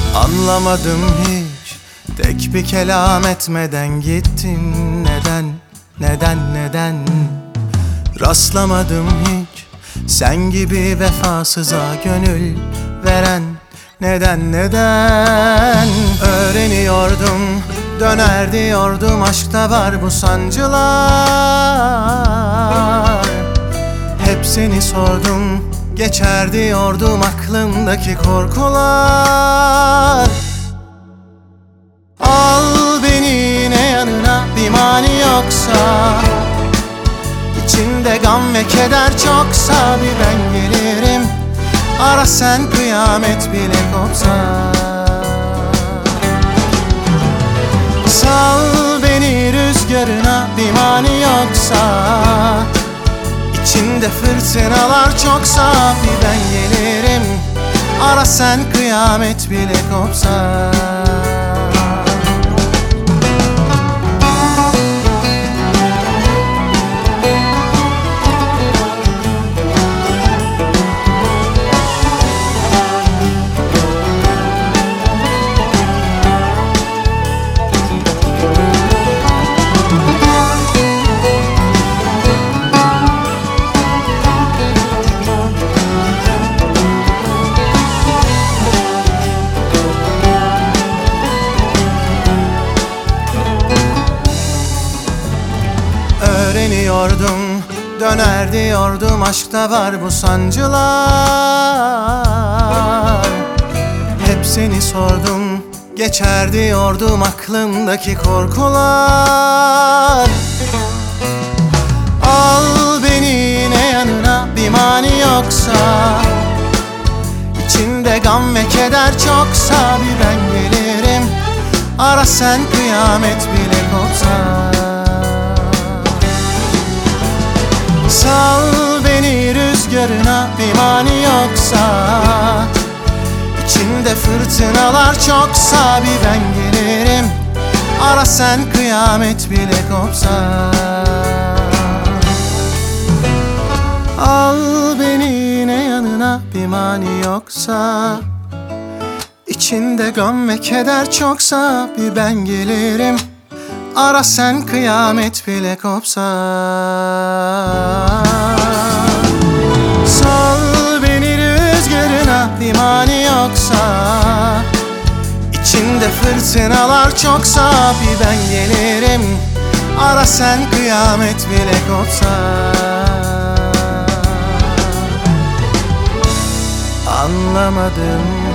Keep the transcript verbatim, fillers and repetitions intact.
Anlamadım hiç, tek bir kelam etmeden gittin. Neden, neden, neden? Rastlamadım hiç, sen gibi vefasıza gönül veren. Neden, neden? Öğreniyordum, döner diyordum, aşkta var bu sancılar. Hep seni sordum, geçer diyordum aklımdaki korkular. Al beni yine yanına, bir mani yoksa, İçinde gam ve keder çoksa bir ben gelirim. Ara sen kıyamet bile kopsa. Sal beni rüzgarına, bir mani yoksa, İçinde fırtınalar çoksa bir ben gelirim. Ara sen kıyamet bile kopsa. Öğreniyordum, döner diyordum, aşkta var bu sancılar. Hep seni sordum, geçer diyordum aklımdaki korkular. Al beni yine yanına, bir mani yoksa, İçinde gam ve keder çoksa bir ben gelirim. Ara sen kıyamet bile kopsa. Sal beni rüzgarına, bir mani yoksa, İçinde fırtınalar çoksa bir ben gelirim. Ara sen kıyamet bile kopsa. Al beni yine yanına, bir mani yoksa, İçinde gam ve keder çoksa bir ben gelirim. Ara sen kıyamet bile kopsa. Sal beni rüzgarına, bir mani yoksa, İçinde fırtınalar çoksa bir ben gelirim. Ara sen kıyamet bile kopsa. Anlamadım